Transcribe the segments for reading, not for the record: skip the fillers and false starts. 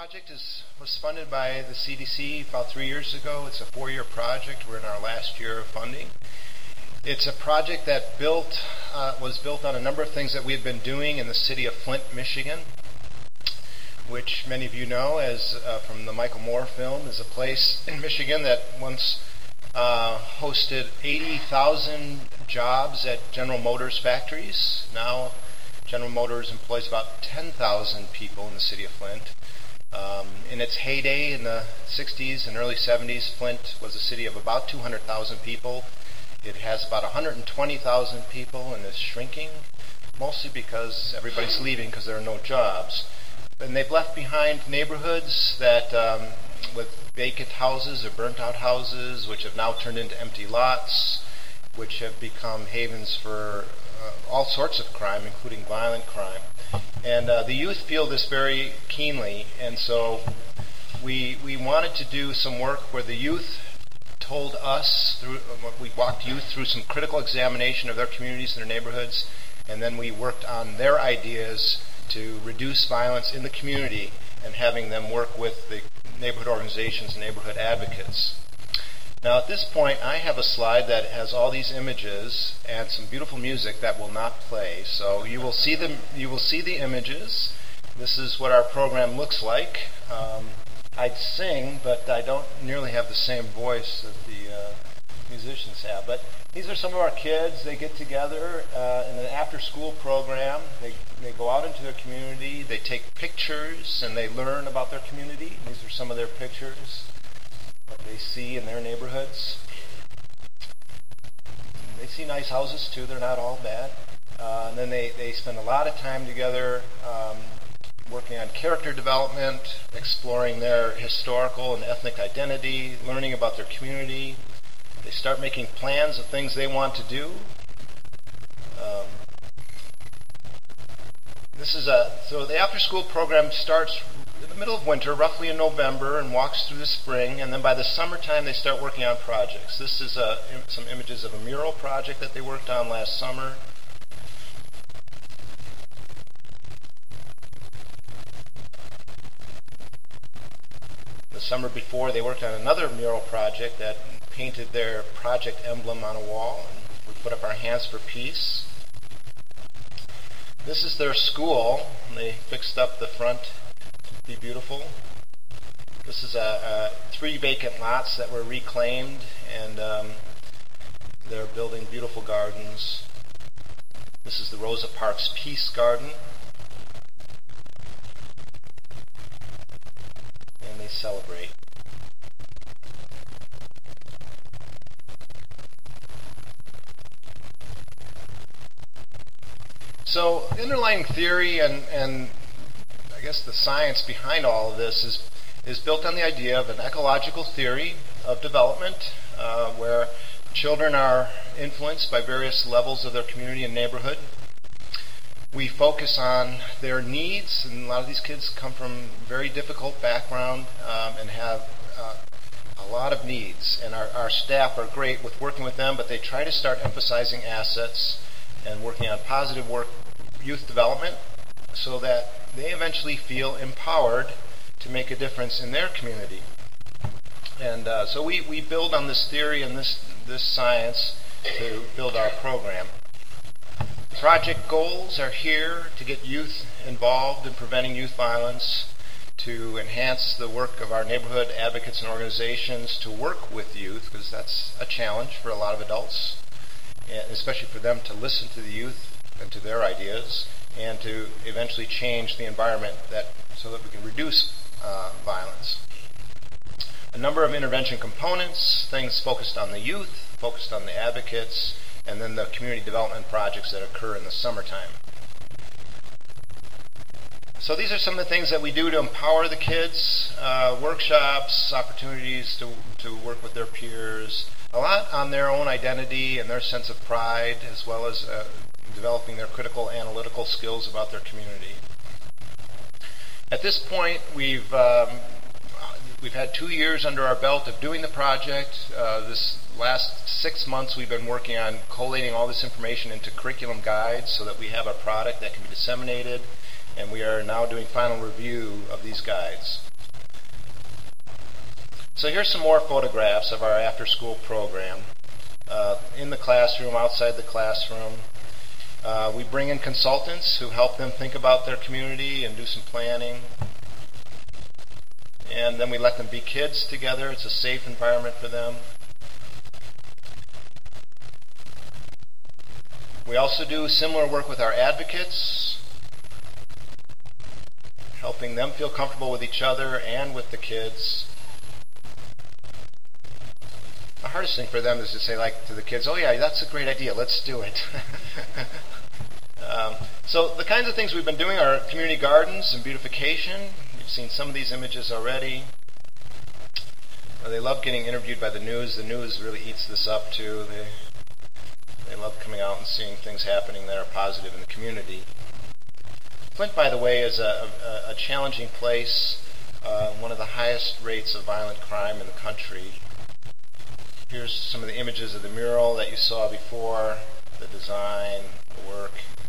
project was funded by the CDC about 3 years ago. It's a 4-year project. We're in our last year of funding. It's a project that was built on a number of things that we had been doing in the city of Flint, Michigan, which many of you know as from the Michael Moore film is a place in Michigan that once hosted 80,000 jobs at General Motors factories. Now General Motors employs about 10,000 people in the city of Flint. In its heyday in the 60s and early 70s, Flint was a city of about 200,000 people. It has about 120,000 people and is shrinking, mostly because everybody's leaving because there are no jobs. And they've left behind neighborhoods that with vacant houses or burnt-out houses, which have now turned into empty lots, which have become havens for all sorts of crime, including violent crime. And the youth feel this very keenly, and so we wanted to do some work where the youth told us, we walked youth through some critical examination of their communities and their neighborhoods, and then we worked on their ideas to reduce violence in the community and having them work with the neighborhood organizations and neighborhood advocates. Now at this point I have a slide that has all these images and some beautiful music that will not play. So you will see the images. This is what our program looks like. I'd sing, but I don't nearly have the same voice that the musicians have. But these are some of our kids. They get together in an after-school program. They go out into their community. They take pictures and they learn about their community. These are some of their pictures, what they see in their neighborhoods. They see nice houses too. They're not all bad. And then they spend a lot of time together working on character development, exploring their historical and ethnic identity, learning about their community. They start making plans of things they want to do. So the after-school program starts in the middle of winter, roughly in November, and walks through the spring, and then by the summertime they start working on projects. This is some images of a mural project that they worked on last summer. The summer before, they worked on another mural project that painted their project emblem on a wall, and we put up our Hands for Peace. This is their school. They fixed up the front to be beautiful. This is 3 vacant lots that were reclaimed, and they're building beautiful gardens. This is the Rosa Parks Peace Garden. And they celebrate. So the underlying theory and I guess the science behind all of this is built on the idea of an ecological theory of development where children are influenced by various levels of their community and neighborhood. We focus on their needs, and a lot of these kids come from very difficult background and have a lot of needs. And our staff are great with working with them, but they try to start emphasizing assets and working on positive youth development so that they eventually feel empowered to make a difference in their community. And so we build on this theory and this science to build our program. Project goals are here to get youth involved in preventing youth violence, to enhance the work of our neighborhood advocates and organizations, to work with youth, because that's a challenge for a lot of adults, especially for them to listen to the youth and to their ideas, and to eventually change the environment so that we can reduce violence. A number of intervention components, things focused on the youth, focused on the advocates, and then the community development projects that occur in the summertime. So these are some of the things that we do to empower the kids, workshops, opportunities to work with their peers, a lot on their own identity and their sense of pride, as well as developing their critical analytical skills about their community. At this point, we've had 2 years under our belt of doing the project. This last 6 months we've been working on collating all this information into curriculum guides so that we have a product that can be disseminated, and we are now doing final review of these guides. So here's some more photographs of our after-school program. In the classroom, outside the classroom. We bring in consultants who help them think about their community and do some planning. And then we let them be kids together. It's a safe environment for them. We also do similar work with our advocates, helping them feel comfortable with each other and with the kids. The hardest thing for them is to say, like, to the kids, oh yeah, that's a great idea, let's do it. So the kinds of things we've been doing are community gardens and beautification. You've seen some of these images already. They love getting interviewed by the news. The news really eats this up too. They love coming out and seeing things happening that are positive in the community. Flint, by the way, is a challenging place, one of the highest rates of violent crime in the country. Here's some of the images of the mural that you saw before, the design, the work.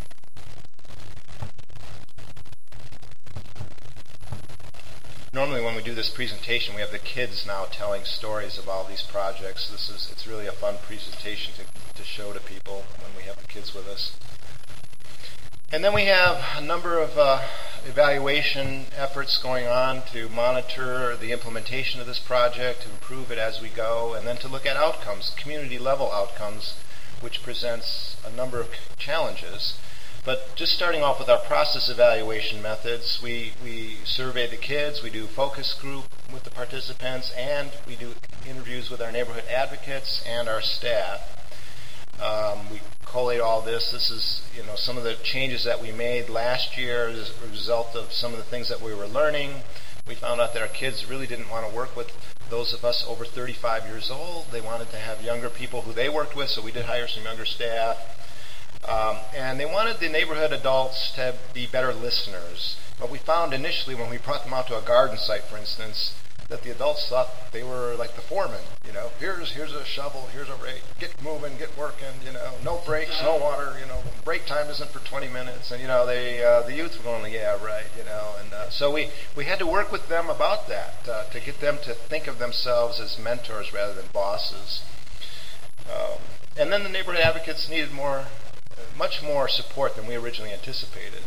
Normally when we do this presentation, we have the kids now telling stories of all these projects. It's really a fun presentation to show to people when we have the kids with us. And then we have a number of evaluation efforts going on to monitor the implementation of this project, to improve it as we go, and then to look at outcomes, community-level outcomes, which presents a number of challenges. But just starting off with our process evaluation methods, we survey the kids, we do focus group with the participants, and we do interviews with our neighborhood advocates and our staff. We collate all this. This is, some of the changes that we made last year as a result of some of the things that we were learning. We found out that our kids really didn't want to work with those of us over 35 years old. They wanted to have younger people who they worked with, so we did hire some younger staff. And they wanted the neighborhood adults to be better listeners. But we found initially when we brought them out to a garden site, for instance, that the adults thought they were like the foreman. Here's a shovel, here's a rake, get moving, get working, no breaks, no water, break time isn't for 20 minutes. And, the youth were going, yeah, right, And so we had to work with them about that, to get them to think of themselves as mentors rather than bosses. And then the neighborhood advocates needed much more support than we originally anticipated.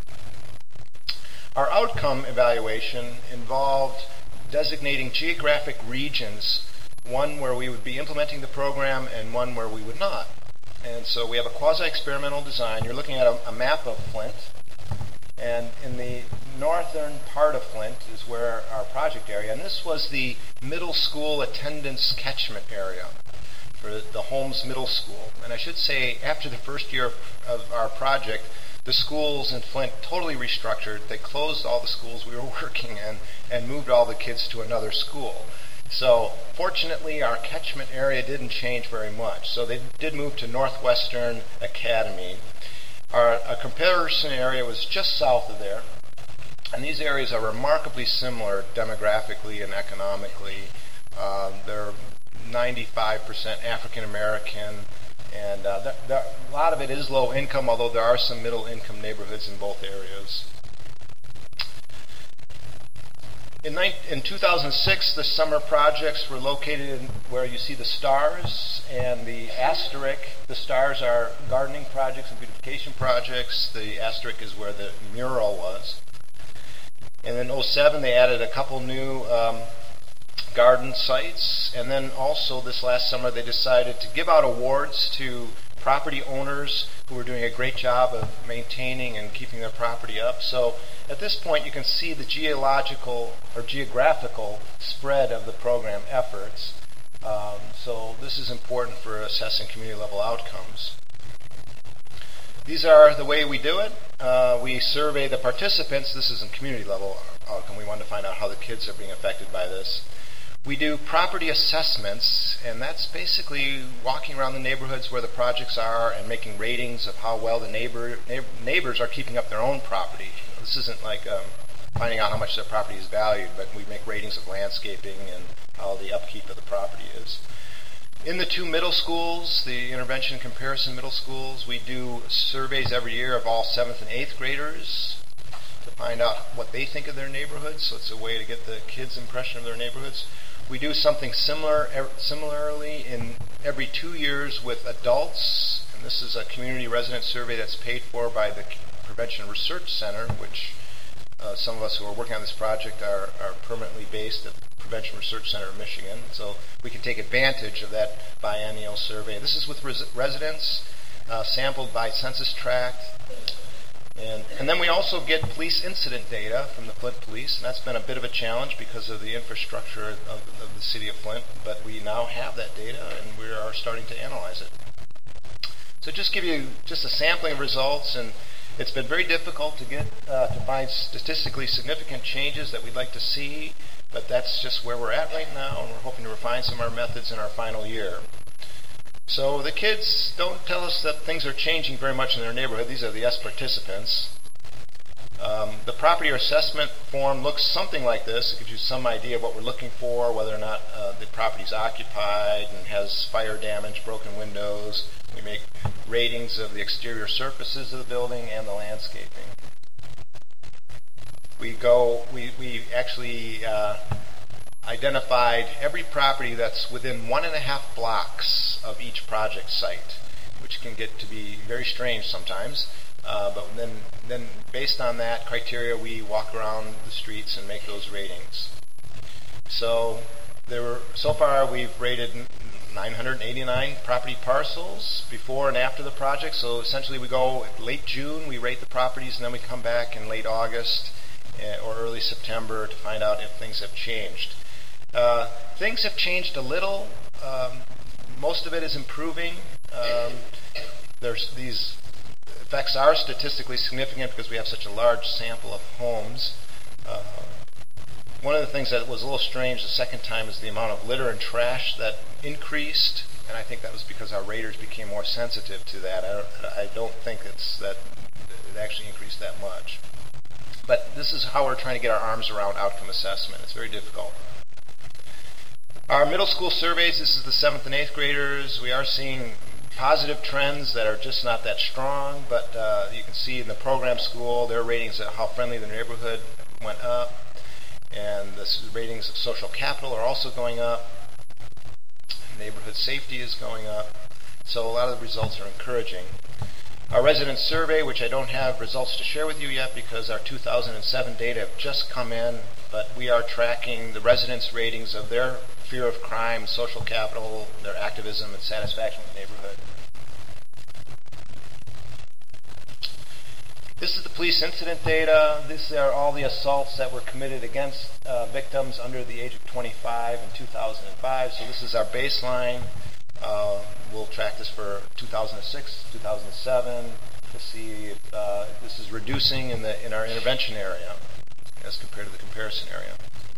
Our outcome evaluation involved designating geographic regions, one where we would be implementing the program and one where we would not. And so we have a quasi-experimental design. You're looking at a map of Flint, and in the northern part of Flint is where our project area, and this was the middle school attendance catchment area for the Holmes Middle School. And I should say, after the first year of our project, the schools in Flint totally restructured. They closed all the schools we were working in and moved all the kids to another school. So fortunately, our catchment area didn't change very much. So they did move to Northwestern Academy. Our comparison area was just south of there. And these areas are remarkably similar demographically and economically. They're 95% African American, and a lot of it is low income, although there are some middle income neighborhoods in both areas. In 2006, the summer projects were located where you see the stars and the asterisk. The stars are gardening projects and beautification projects. The asterisk is where the mural was. And in 2007, they added a couple new garden sites. And then also this last summer, they decided to give out awards to property owners who were doing a great job of maintaining and keeping their property up. So at this point, you can see the geographical spread of the program efforts. So this is important for assessing community level outcomes. These are the way we do it. We survey the participants. This is a community level outcome. We wanted to find out how the kids are being affected by this. We do property assessments, and that's basically walking around the neighborhoods where the projects are and making ratings of how well the neighbors are keeping up their own property. This isn't like finding out how much their property is valued, but we make ratings of landscaping and how the upkeep of the property is. In the two middle schools, the intervention comparison middle schools, we do surveys every year of all 7th and 8th graders to find out what they think of their neighborhoods. So it's a way to get the kids' impression of their neighborhoods. We do something similarly in every 2 years with adults, and this is a community resident survey that's paid for by the Prevention Research Center, which some of us who are working on this project are permanently based at the Prevention Research Center of Michigan, so we can take advantage of that biennial survey. This is with residents sampled by census tract. And then we also get police incident data from the Flint Police, and that's been a bit of a challenge because of the infrastructure of the city of Flint, but we now have that data and we are starting to analyze it. So just give you just a sampling of results, and it's been very difficult to get to find statistically significant changes that we'd like to see, but that's just where we're at right now, and we're hoping to refine some of our methods in our final year. So the kids don't tell us that things are changing very much in their neighborhood. These are the yes participants. The property or assessment form looks something like this. It gives you some idea of what we're looking for, whether or not the property is occupied and has fire damage, broken windows. We make ratings of the exterior surfaces of the building and the landscaping. We actually identified every property that's within 1.5 blocks of each project site, which can get to be very strange sometimes. But then based on that criteria, we walk around the streets and make those ratings. So far we've rated 989 property parcels before and after the project. So essentially we go late June, we rate the properties, and then we come back in late August or early September to find out if things have changed. Things have changed a little. Most of it is improving. These effects are statistically significant because we have such a large sample of homes. One of the things that was a little strange the second time is the amount of litter and trash that increased, and I think that was because our raters became more sensitive to that. I don't think that it actually increased that much. But this is how we're trying to get our arms around outcome assessment. It's very difficult. Our middle school surveys, this is the 7th and 8th graders. We are seeing positive trends that are just not that strong, but you can see in the program school, their ratings of how friendly the neighborhood went up, and the ratings of social capital are also going up. Neighborhood safety is going up. So a lot of the results are encouraging. Our resident survey, which I don't have results to share with you yet because our 2007 data have just come in, but we are tracking the residents' ratings of their fear of crime, social capital, their activism, and satisfaction with the neighborhood. This is the police incident data. These are all the assaults that were committed against victims under the age of 25 in 2005. So this is our baseline. We'll track this for 2006, 2007 to see if this is reducing in our intervention area as compared to the comparison area.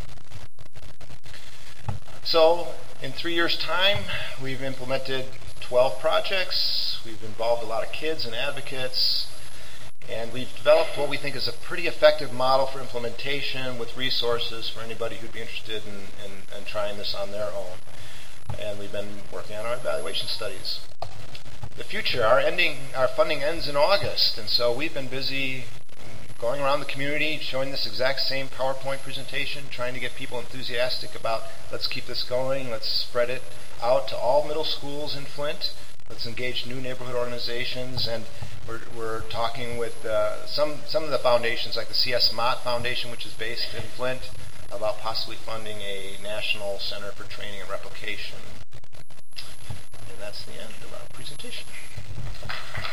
So in 3 years' time, we've implemented 12 projects. We've involved a lot of kids and advocates. And we've developed what we think is a pretty effective model for implementation with resources for anybody who'd be interested in trying this on their own. And we've been working on our evaluation studies. The future, our funding ends in August, and so we've been busy going around the community, showing this exact same PowerPoint presentation, trying to get people enthusiastic about let's keep this going, let's spread it out to all middle schools in Flint, let's engage new neighborhood organizations, and we're talking with some of the foundations, like the C.S. Mott Foundation, which is based in Flint, about possibly funding a national center for training and replication. And that's the end of our presentation.